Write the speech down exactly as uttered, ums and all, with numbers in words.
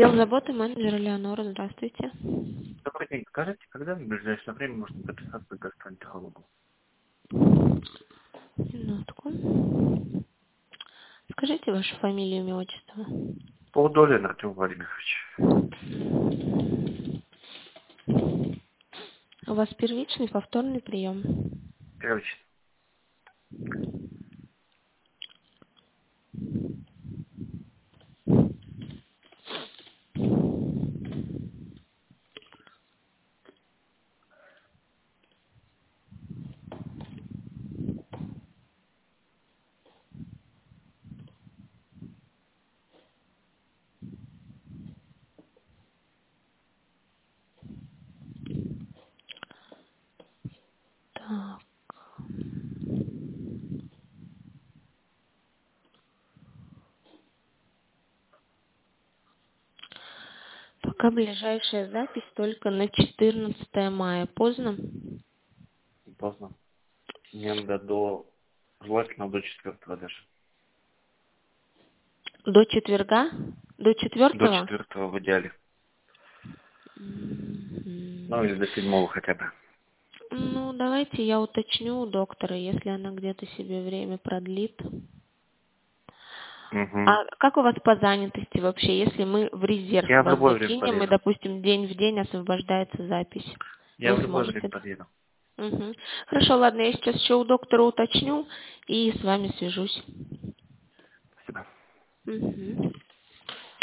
Отдел заботы, менеджер Леонора, здравствуйте. Добрый день. Скажите, когда в ближайшее время можно записаться к гастроэнтерологу? Минутку. Скажите вашу фамилию, имя, отчество. Полдолин Артем Владимирович. У вас первичный повторный прием. Первичный. Так. Пока ближайшая запись только на четырнадцатое мая. Поздно? Поздно. Мне надо до... Желательно до четвертого даже. До четверга? До До четвертого? четвертого в идеале. Мгм. Ну или до седьмого хотя бы. Ну, давайте я уточню у доктора, если она где-то себе время продлит. Угу. А как у вас по занятости вообще, если мы в резерв Я в вас любое время закинем, и, подъеду. допустим, день в день освобождается запись? Я Вы в любое время сможете? подъеду. Угу. Хорошо, ладно, я сейчас еще у доктора уточню и с вами свяжусь. Спасибо. Угу.